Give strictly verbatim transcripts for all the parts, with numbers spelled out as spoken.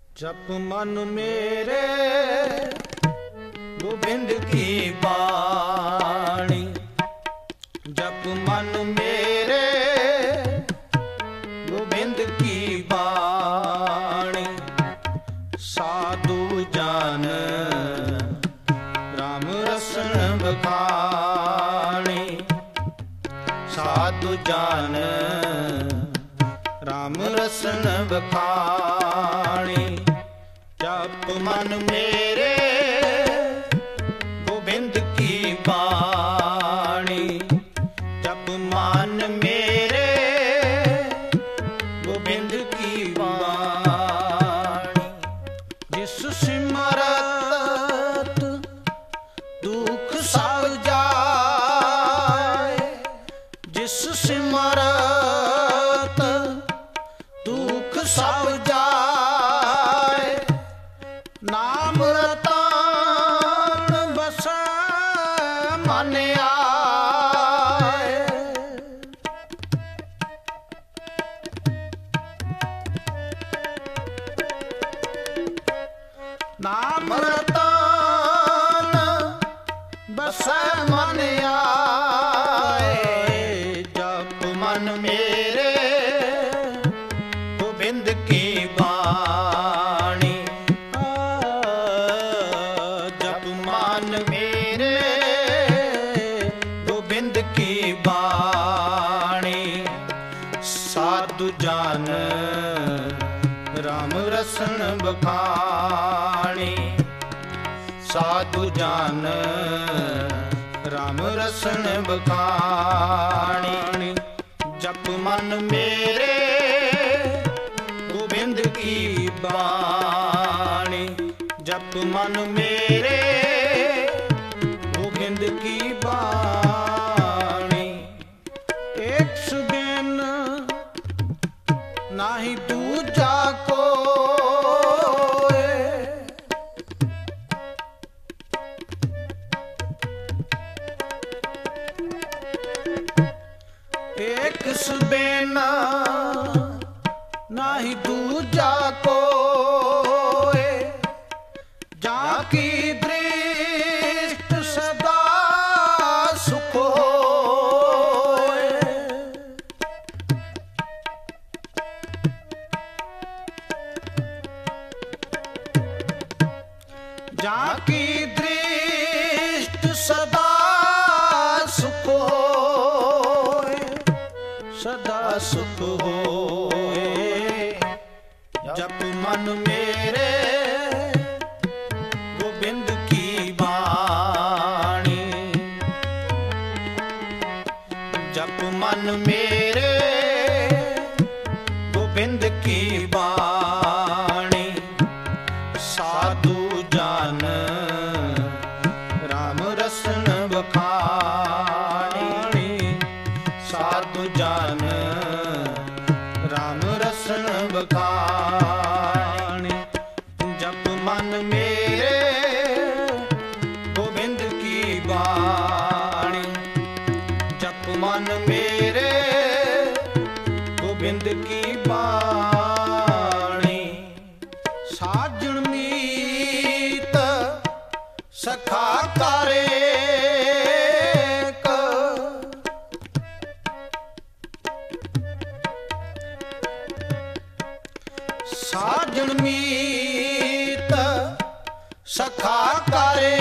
जप मन मेरे गोबिंद की बाणी, जप मन मेरे गोबिंद की बाणी। साधु जन राम रसन बखानी, साधु जन राम रसन बखानी। जप मन मेरे गोबिंद की बाणी, जप मन मेरे गोबिंद की बाणी। जिस सिमरत दुख सब जाए, जिस सिमरत दुख सब जाए। नाम रतन बसै मन आए, नाम रतन बसै मन आए। जप मन मेरे गोबिंद की बाणी, जप मन मेरे गोबिंद की बाणी। साधु जन राम रसन बखानी, साधु जन राम रसन बखानी। जप मन मेरे गोबिंद की बाणी, जप मन मेरे गोबिंद की बाणी। एक सुबिन नाही दूजा कोय, एक सुबिन नाही दूजा कोय। जाकी दृष्ट सदा सुख होय, जाकी दृष्ट सदा सुख होय, सदा सुख होय। जप मन मेरे गोबिंद की बाणी, जप मन मेरे गोबिंद की बाणी। साधु जन राम रसन बखानी, साधु जन राम रसन बखानी। जप मन मेरे गोबिंद की बाणी, जप मन मेरे गोबिंद की बाणी। साजन मीत सखा करे साजन मीत सखा करे।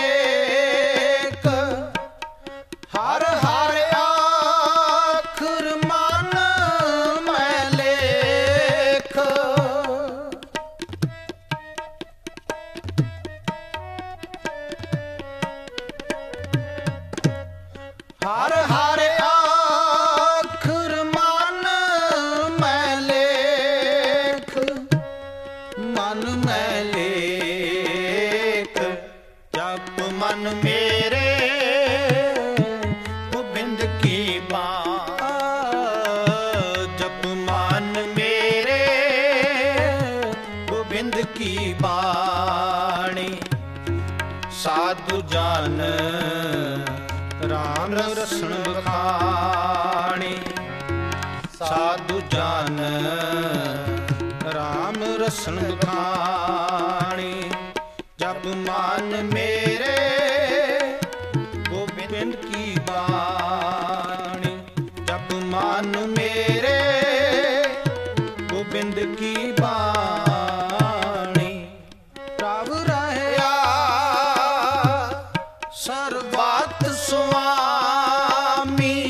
हर हर आखर मन मैं लेख, हर हर आखर मन मैं लेख, मन मैं लेख। जप मन मेरे गोबिंद की बाणी, जप मन मेरे गोबिंद की बाणी। साधु जन राम रसन बखानी, साधु जन राम रसन बखानी। जप मान मेरे गोबिंद की बाणी। जप मान मेरे गोबिंद की बाणी। प्रभ रहया सर्वत स्वामी।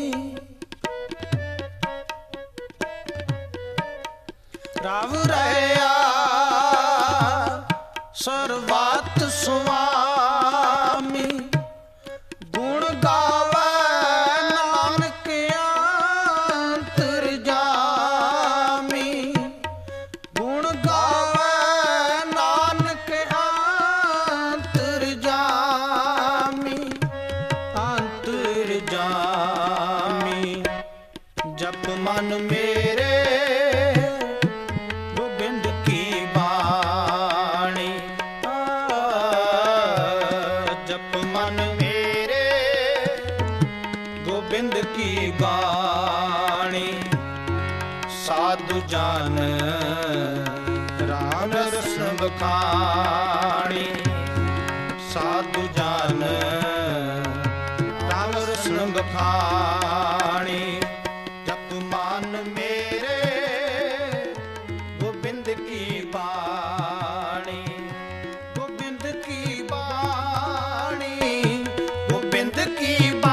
प्रभ रहया सर्वत स्वामी। गुण गावे नानक अंतरजामी। गुण गावे नानक अंतरजामी। अंतरजामी। जप मन मेरे गोबिंद की बाणी। जप मन मेरे गोबिंद की बाणी। साधु जान राम रसन बखानी। साधु जान राम रसन बखानी। जप मान मेरे गोबिंद की बाणी। गोबिंद की बाणी। गोबिंद की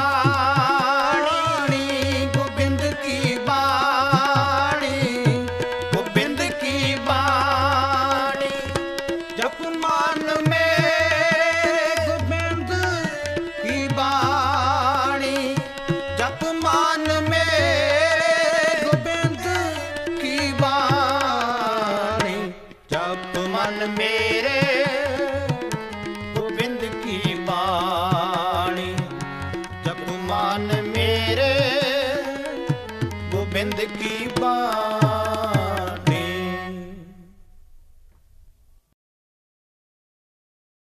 बाणी। गोबिंद की बाणी। गोबिंद की बाणी। जप मान मेरे गोबिंद की बाणी। जप मान मेरे गोबिंद की बाणी। जप मन मेरे गोबिंद की बाणी। जप मान मेरे गोबिंद की बाणी।